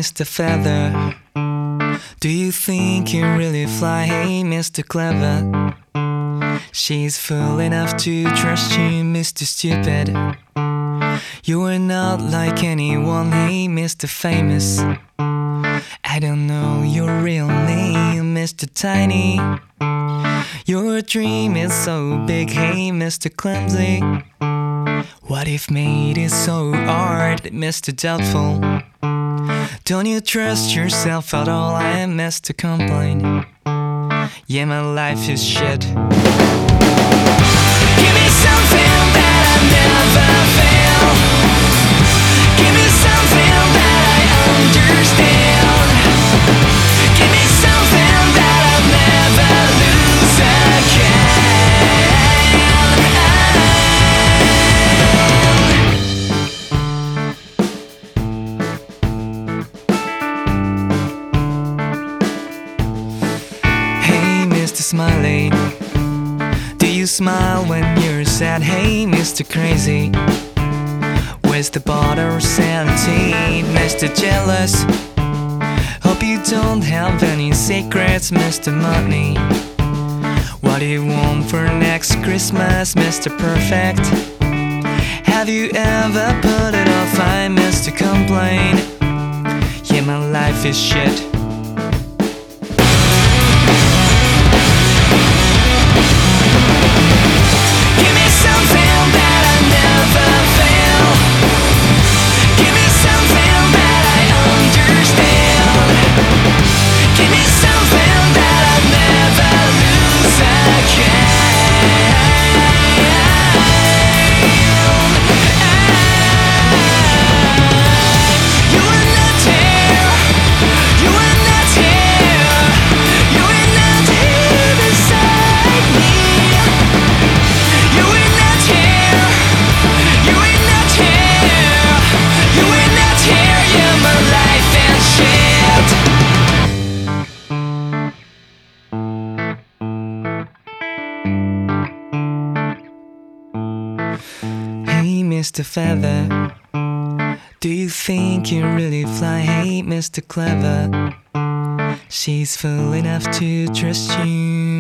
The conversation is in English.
Mr. Feather, do you think you really fly? Hey, Mr. Clever, she's fool enough to trust you, Mr. Stupid. You are not like anyone. Hey, Mr. Famous, I don't know your real name, Mr. Tiny. Your dream is so big. Hey, Mr. Clumsy, what if made it so hard, Mr. Doubtful? Don't you trust yourself at all? I am Mr. Complain. Yeah, my life is shit. Give me something that I never fail. Give me something that I understand. Give me something that I'll never lose again. Hey, Mr. Smiley, do you smile when you're sad? Hey, Mr. Crazy, where's the bottle of sanity? Mr. Jealous, hope you don't have any secrets, Mr. Money. What do you want for next Christmas, Mr. Perfect? Have you ever put it off? I'm Mr. Complain. Yeah, my life is shit. Give me something that I never fail. Give me something that I understand. Give me something that I'll never lose again. You are not here. You are not here. You are not here beside me. You are not here. You are not here. You are not here. Yeah, my life and shit. Hey, Mr. Feather, do you think you really fly? Hey, Mr. Clever, she's fool enough to trust you.